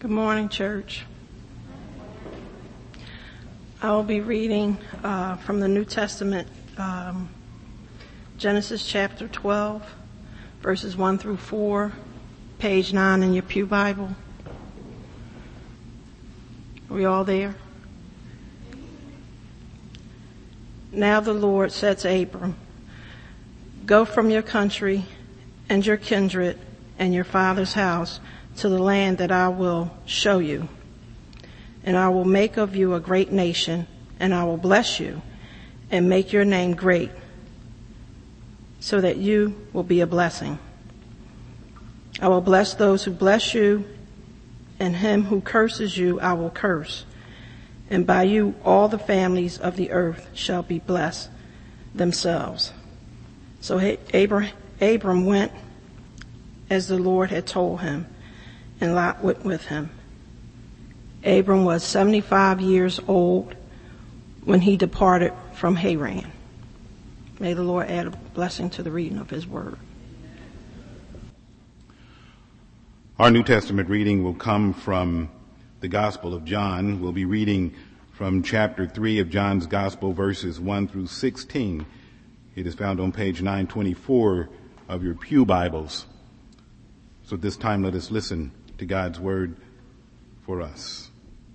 Good morning, church. I will be reading from the New Testament, Genesis chapter 12, verses 1 through 4, page 9 in your pew Bible. Are we all there? Now the Lord said to Abram, "Go from your country and your kindred and your father's house to the land that I will show you. And I will make of you a great nation, and I will bless you and make your name great, so that you will be a blessing. I will bless those who bless you, and him who curses you I will curse. And by you all the families of the earth shall be blessed themselves." So Abram went as the Lord had told him, and Lot went with him. Abram was 75 years old when he departed from Haran. May the Lord add a blessing to the reading of his word. Our New Testament reading will come from the Gospel of John. We'll be reading from chapter 3 of John's Gospel, verses 1 through 16. It is found on page 924 of your pew Bibles. So at this time, let us listen to God's word for us.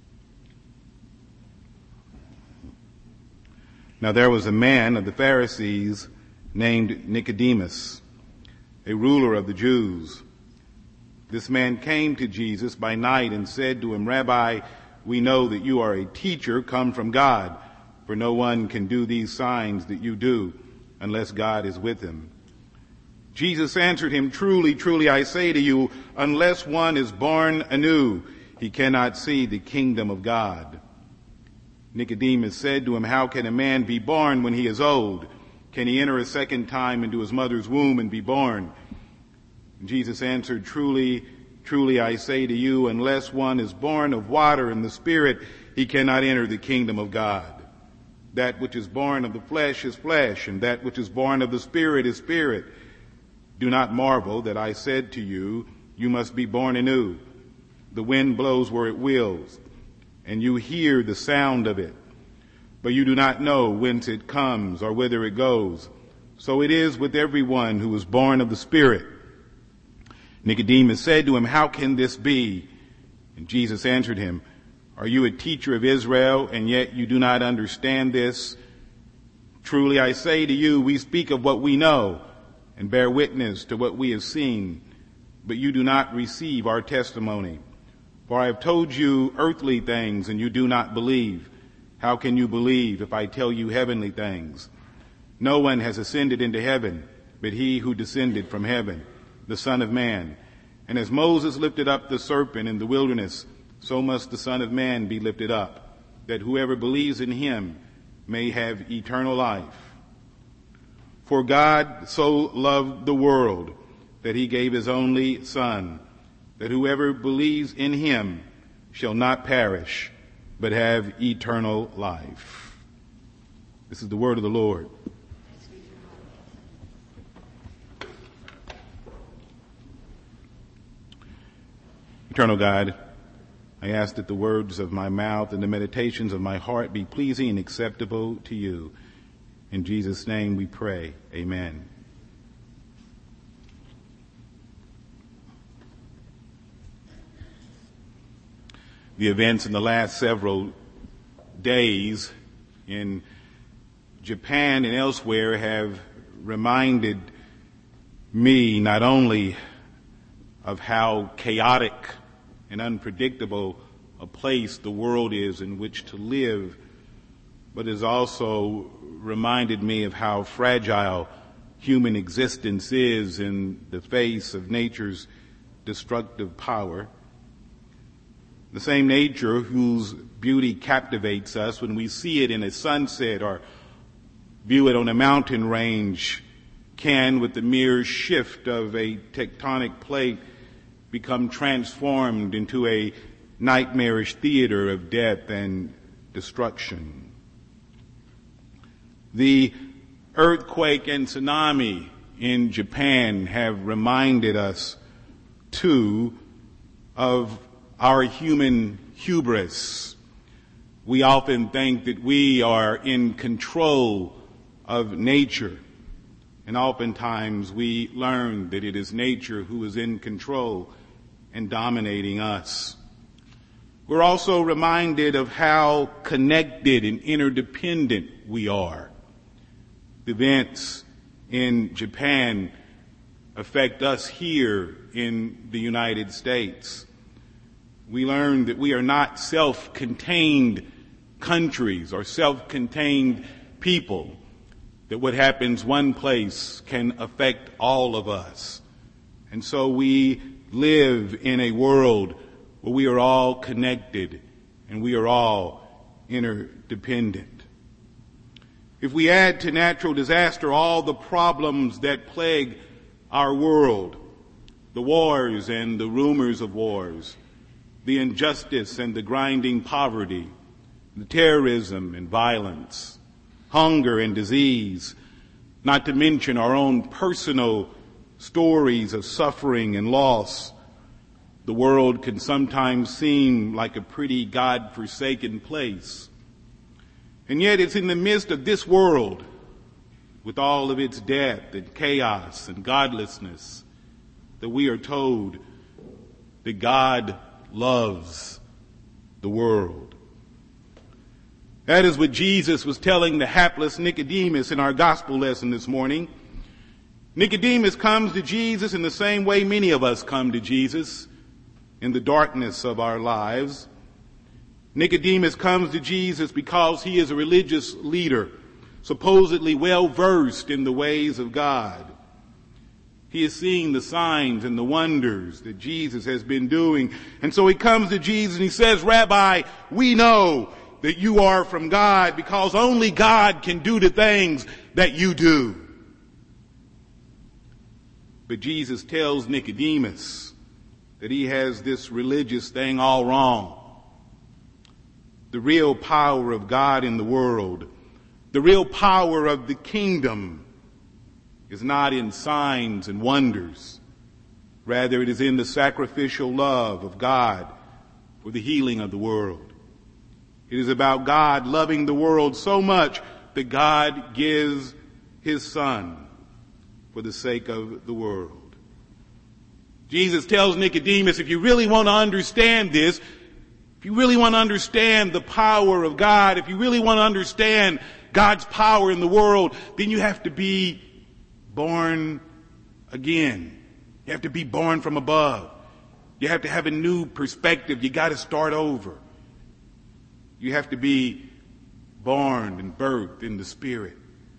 Now there was a man of the Pharisees named Nicodemus, a ruler of the Jews. This man came to Jesus by night and said to him, "Rabbi, we know that you are a teacher come from God, for no one can do these signs that you do unless God is with him." Jesus answered him, "Truly, truly, I say to you, unless one is born anew, he cannot see the kingdom of God." Nicodemus said to him, "How can a man be born when he is old? Can he enter a second time into his mother's womb and be born?" Jesus answered, "Truly, truly, I say to you, unless one is born of water and the Spirit, he cannot enter the kingdom of God. That which is born of the flesh is flesh, and that which is born of the Spirit is spirit. Do not marvel that I said to you, you must be born anew. The wind blows where it wills, and you hear the sound of it, but you do not know whence it comes or whither it goes. So it is with everyone who is born of the Spirit." Nicodemus said to him, "How can this be?" And Jesus answered him, "Are you a teacher of Israel, and yet you do not understand this? Truly I say to you, we speak of what we know and bear witness to what we have seen, but you do not receive our testimony. For I have told you earthly things, and you do not believe. How can you believe if I tell you heavenly things? No one has ascended into heaven, but he who descended from heaven, the Son of Man. And as Moses lifted up the serpent in the wilderness, so must the Son of Man be lifted up, that whoever believes in him may have eternal life. For God so loved the world that he gave his only Son, that whoever believes in him shall not perish, but have eternal life." This is the word of the Lord. Eternal God, I ask that the words of my mouth and the meditations of my heart be pleasing and acceptable to you. In Jesus' name we pray. Amen. The events in the last several days in Japan and elsewhere have reminded me not only of how chaotic and unpredictable a place the world is in which to live, but has also reminded me of how fragile human existence is in the face of nature's destructive power. The same nature whose beauty captivates us when we see it in a sunset or view it on a mountain range can, with the mere shift of a tectonic plate, become transformed into a nightmarish theater of death and destruction. The earthquake and tsunami in Japan have reminded us, too, of our human hubris. We often think that we are in control of nature, and oftentimes we learn that it is nature who is in control and dominating us. We're also reminded of how connected and interdependent we are. The events in Japan affect us here in the United States. We learn that we are not self-contained countries or self-contained people, that what happens one place can affect all of us. And so we live in a world where we are all connected and we are all interdependent. If we add to natural disaster all the problems that plague our world, the wars and the rumors of wars, the injustice and the grinding poverty, the terrorism and violence, hunger and disease, not to mention our own personal stories of suffering and loss, the world can sometimes seem like a pretty God-forsaken place. And yet it's in the midst of this world, with all of its death and chaos and godlessness, that we are told that God loves the world. That is what Jesus was telling the hapless Nicodemus in our gospel lesson this morning. Nicodemus comes to Jesus in the same way many of us come to Jesus, in the darkness of our lives. Nicodemus comes to Jesus because he is a religious leader, supposedly well versed in the ways of God. He is seeing the signs and the wonders that Jesus has been doing. And so he comes to Jesus and he says, "Rabbi, we know that you are from God because only God can do the things that you do." But Jesus tells Nicodemus that he has this religious thing all wrong. The real power of God in the world, the real power of the kingdom, is not in signs and wonders. Rather, it is in the sacrificial love of God for the healing of the world. It is about God loving the world so much that God gives his Son for the sake of the world. Jesus tells Nicodemus, if you really want to understand this, if you really want to understand the power of God, if you really want to understand God's power in the world, then you have to be born again. You have to be born from above. You have to have a new perspective. You got to start over. You have to be born and birthed in the Spirit.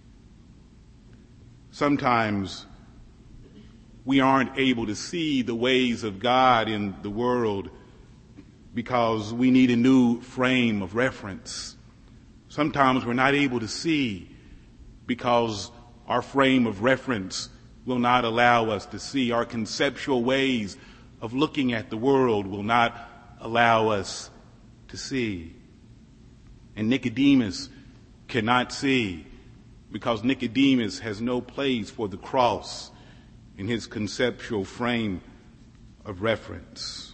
Sometimes we aren't able to see the ways of God in the world because we need a new frame of reference. Sometimes we're not able to see because our frame of reference will not allow us to see. Our conceptual ways of looking at the world will not allow us to see. And Nicodemus cannot see because Nicodemus has no place for the cross in his conceptual frame of reference.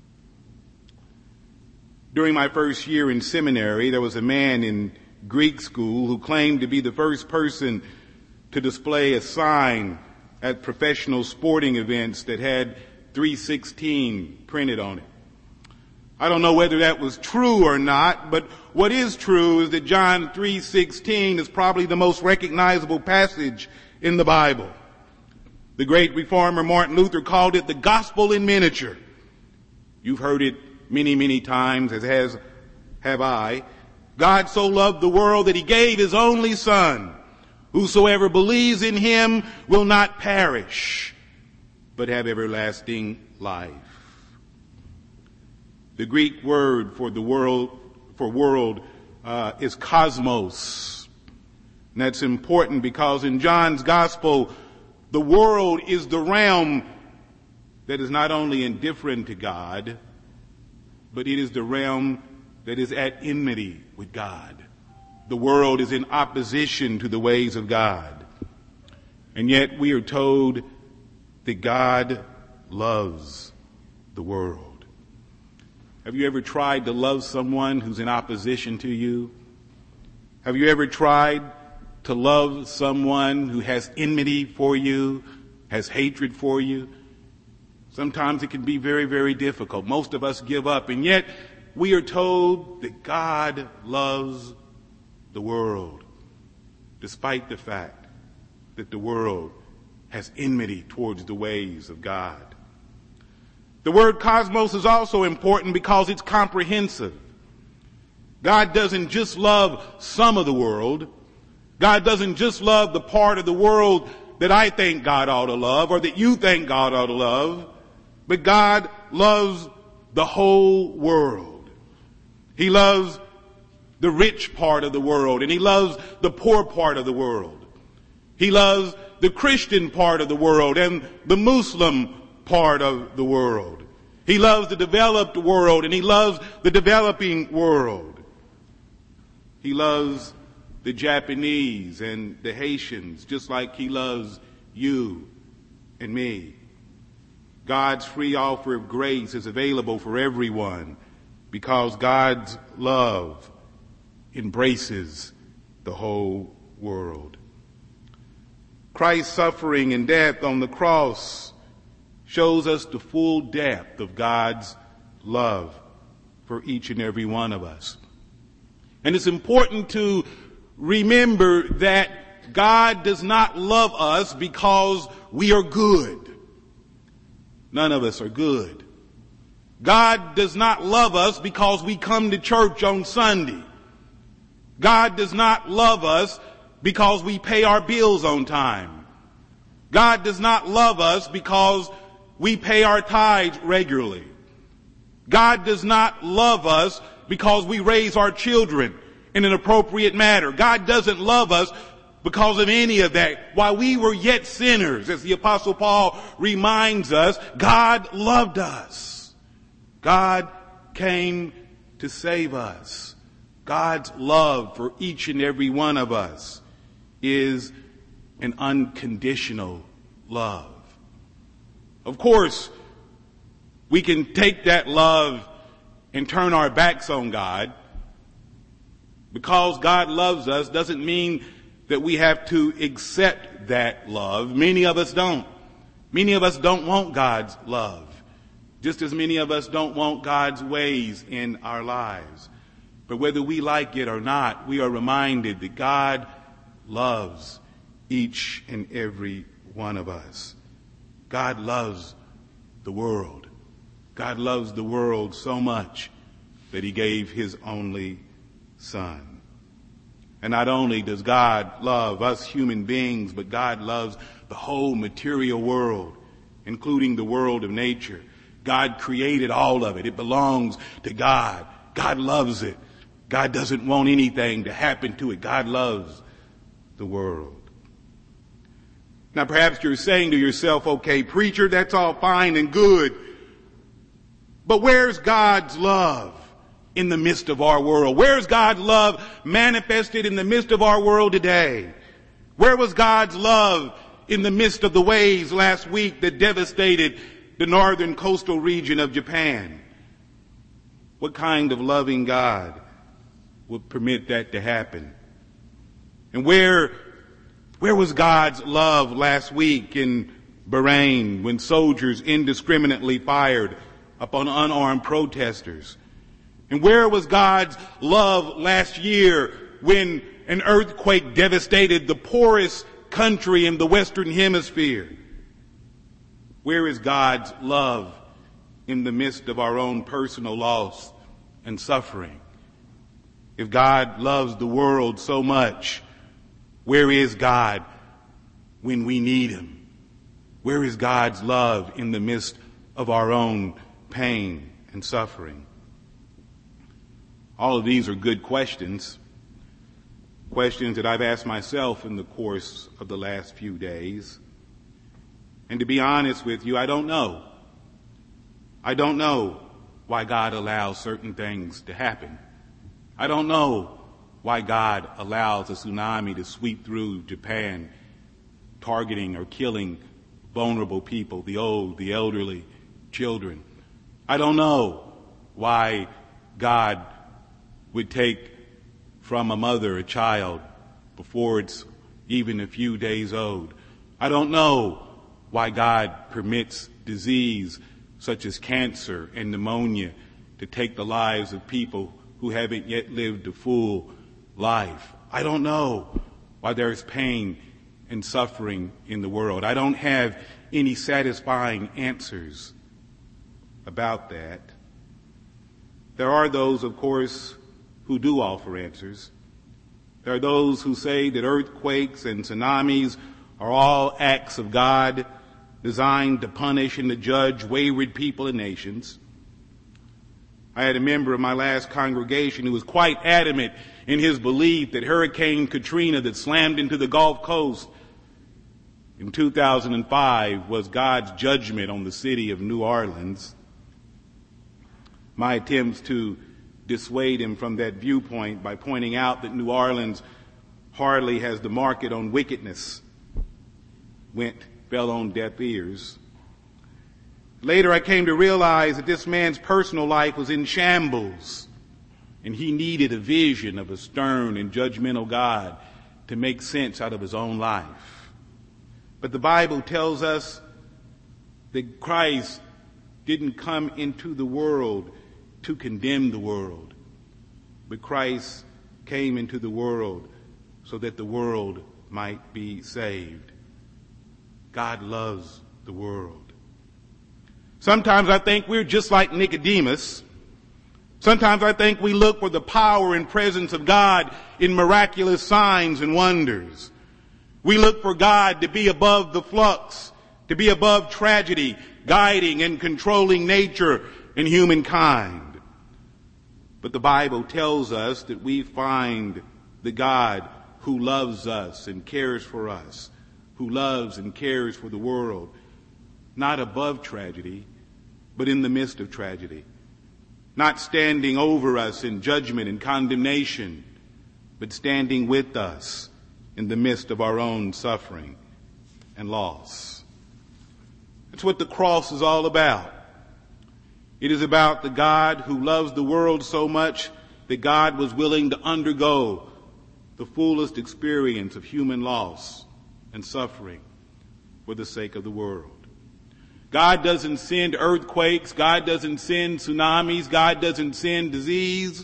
During my first year in seminary, there was a man in Greek school who claimed to be the first person to display a sign at professional sporting events that had 3:16 printed on it. I don't know whether that was true or not, but what is true is that John 3:16 is probably the most recognizable passage in the Bible. The great reformer Martin Luther called it the gospel in miniature. You've heard it many, many times, as have I. God so loved the world that he gave his only Son. Whosoever believes in him will not perish, but have everlasting life. The Greek word for world is cosmos. And that's important because in John's gospel, the world is the realm that is not only indifferent to God, but it is the realm that is at enmity with God. The world is in opposition to the ways of God. And yet we are told that God loves the world. Have you ever tried to love someone who's in opposition to you? Have you ever tried to love someone who has enmity for you, has hatred for you? Sometimes it can be very, very difficult. Most of us give up, and yet we are told that God loves the world, despite the fact that the world has enmity towards the ways of God. The word cosmos is also important because it's comprehensive. God doesn't just love some of the world. God doesn't just love the part of the world that I think God ought to love or that you think God ought to love, but God loves the whole world. He loves the rich part of the world, and he loves the poor part of the world. He loves the Christian part of the world and the Muslim part of the world. He loves the developed world, and he loves the developing world. He loves the Japanese and the Haitians, just like he loves you and me. God's free offer of grace is available for everyone because God's love embraces the whole world. Christ's suffering and death on the cross shows us the full depth of God's love for each and every one of us. And it's important to remember that God does not love us because we are good. None of us are good. God does not love us because we come to church on Sunday. God does not love us because we pay our bills on time. God does not love us because we pay our tithes regularly. God does not love us because we raise our children in an appropriate manner. God doesn't love us because of any of that. While we were yet sinners, as the Apostle Paul reminds us, God loved us. God came to save us. God's love for each and every one of us is an unconditional love. Of course, we can take that love and turn our backs on God. Because God loves us doesn't mean that we have to accept that love. Many of us don't. Many of us don't want God's love. Just as many of us don't want God's ways in our lives. But whether we like it or not, we are reminded that God loves each and every one of us. God loves the world. God loves the world so much that he gave his only Son. And not only does God love us human beings, but God loves the whole material world, including the world of nature. God created all of it. It belongs to God. God loves it. God doesn't want anything to happen to it. God loves the world. Now perhaps you're saying to yourself, okay, preacher, that's all fine and good, but where's God's love in the midst of our world? Where's God's love manifested in the midst of our world today? Where was God's love in the midst of the waves last week that devastated the northern coastal region of Japan? What kind of loving God would permit that to happen? And where was God's love last week in Bahrain when soldiers indiscriminately fired upon unarmed protesters? And where was God's love last year when an earthquake devastated the poorest country in the Western Hemisphere? Where is God's love in the midst of our own personal loss and suffering? If God loves the world so much, where is God when we need him? Where is God's love in the midst of our own pain and suffering? All of these are good questions that I've asked myself in the course of the last few days. And to be honest with you, I don't know. I don't know why God allows certain things to happen. I don't know why God allows a tsunami to sweep through Japan, targeting or killing vulnerable people, the old, the elderly, children. I don't know why God would take from a mother a child before it's even a few days old. I don't know why God permits disease such as cancer and pneumonia to take the lives of people who haven't yet lived a full life. I don't know why there's pain and suffering in the world. I don't have any satisfying answers about that. There are those, of course, who do offer answers. There are those who say that earthquakes and tsunamis are all acts of God designed to punish and to judge wayward people and nations. I had a member of my last congregation who was quite adamant in his belief that Hurricane Katrina that slammed into the Gulf Coast in 2005 was God's judgment on the city of New Orleans. My attempts to dissuade him from that viewpoint by pointing out that New Orleans hardly has the market on wickedness fell on deaf ears. Later I came to realize that this man's personal life was in shambles, and he needed a vision of a stern and judgmental God to make sense out of his own life. But the Bible tells us that Christ didn't come into the world to condemn the world, but Christ came into the world so that the world might be saved. God loves the world. Sometimes I think we're just like Nicodemus. Sometimes I think we look for the power and presence of God in miraculous signs and wonders. We look for God to be above the flux, to be above tragedy, guiding and controlling nature and humankind. But the Bible tells us that we find the God who loves us and cares for us, who loves and cares for the world, not above tragedy, but in the midst of tragedy, not standing over us in judgment and condemnation, but standing with us in the midst of our own suffering and loss. That's what the cross is all about. It is about the God who loves the world so much that God was willing to undergo the fullest experience of human loss and suffering for the sake of the world. God doesn't send earthquakes. God doesn't send tsunamis. God doesn't send disease.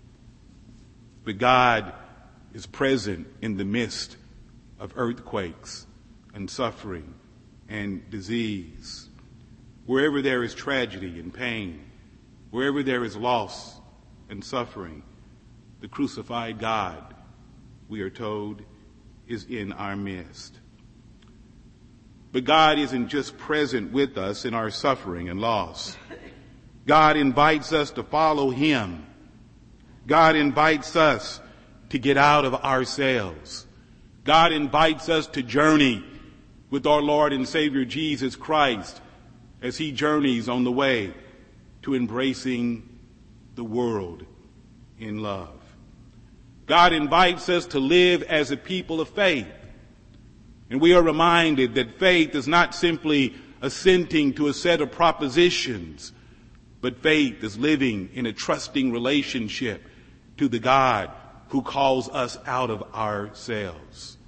But God is present in the midst of earthquakes and suffering and disease. Wherever there is tragedy and pain, wherever there is loss and suffering, the crucified God, we are told, is in our midst. But God isn't just present with us in our suffering and loss. God invites us to follow Him. God invites us to get out of ourselves. God invites us to journey with our Lord and Savior Jesus Christ as He journeys on the way to embracing the world in love. God invites us to live as a people of faith. And we are reminded that faith is not simply assenting to a set of propositions, but faith is living in a trusting relationship to the God who calls us out of ourselves.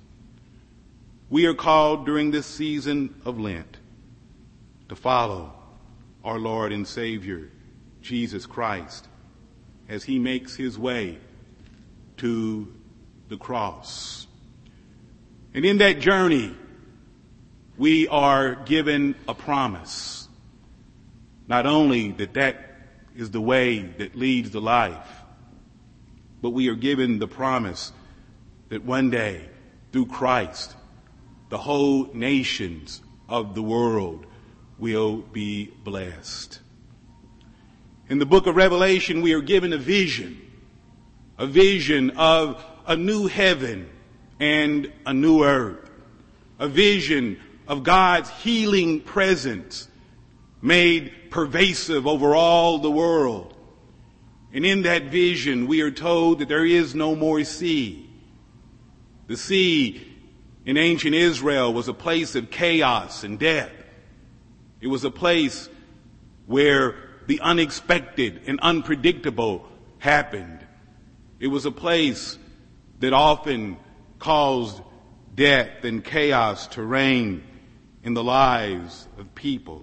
We are called during this season of Lent to follow our Lord and Savior, Jesus Christ, as He makes His way to the cross. And in that journey, we are given a promise. Not only that is the way that leads to life, but we are given the promise that one day, through Christ, the whole nations of the world will be blessed. In the book of Revelation, we are given a vision of a new heaven and a new earth, a vision of God's healing presence made pervasive over all the world. And in that vision, we are told that there is no more sea. The sea in ancient Israel was a place of chaos and death. It was a place where the unexpected and unpredictable happened. It was a place that often caused death and chaos to reign in the lives of people.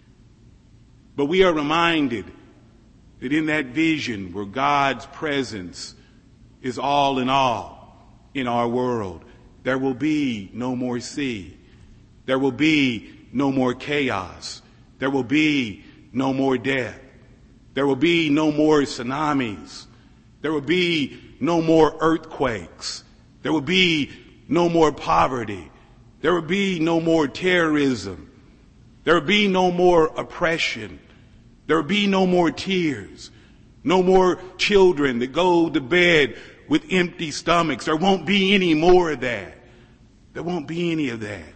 But we are reminded that in that vision where God's presence is all in all in our world, there will be no more sea. There will be no more chaos. There will be no more death. There will be no more tsunamis. There will be no more earthquakes. There will be no more poverty. There will be no more terrorism. There will be no more oppression. There will be no more tears. No more children that go to bed with empty stomachs. There won't be any more of that. There won't be any of that.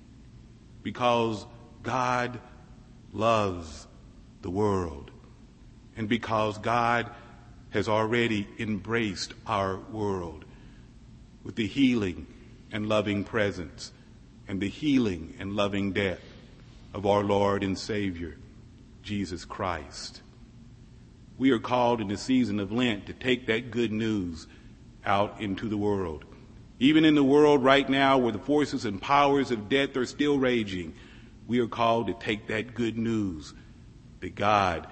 Because God loves the world. And because God has already embraced our world with the healing and loving presence and the healing and loving death of our Lord and Savior, Jesus Christ. We are called in the season of Lent to take that good news out into the world. Even in the world right now where the forces and powers of death are still raging, we are called to take that good news that God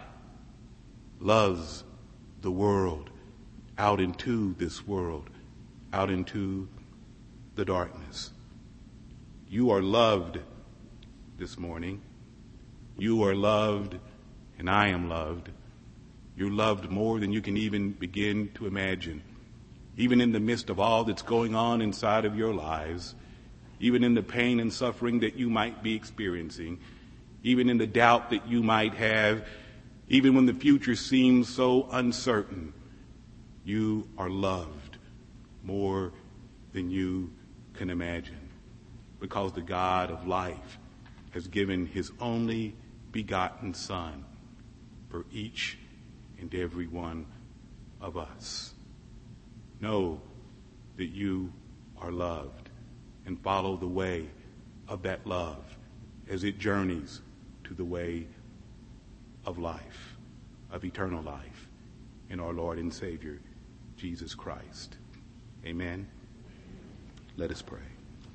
loves the world out into this world, out into the darkness. You are loved this morning. You are loved, and I am loved. You're loved more than you can even begin to imagine. Even in the midst of all that's going on inside of your lives, even in the pain and suffering that you might be experiencing, even in the doubt that you might have, even when the future seems so uncertain, you are loved more than you can imagine, because the God of life has given his only begotten Son for each and every one of us. Know that you are loved and follow the way of that love as it journeys to the way of life, of eternal life in our Lord and Savior, Jesus Christ. Amen. Let us pray.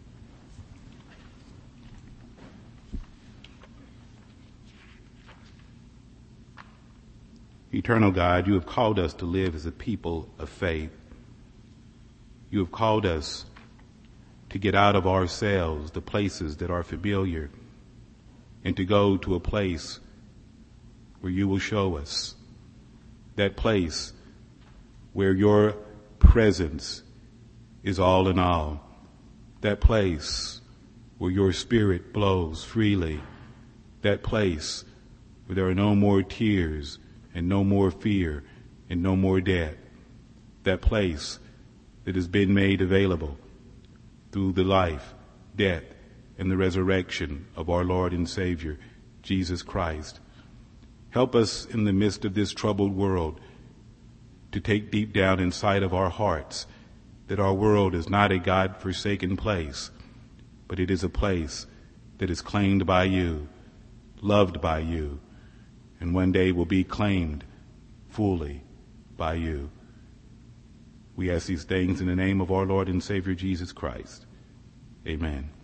Eternal God, you have called us to live as a people of faith. You have called us to get out of ourselves, the places that are familiar, and to go to a place where you will show us, that place where your presence is all in all, that place where your Spirit blows freely, that place where there are no more tears and no more fear and no more death, that place that has been made available through the life, death, and the resurrection of our Lord and Savior, Jesus Christ. Help us in the midst of this troubled world to take deep down inside of our hearts that our world is not a God-forsaken place, but it is a place that is claimed by you, loved by you, and one day will be claimed fully by you. We ask these things in the name of our Lord and Savior, Jesus Christ. Amen.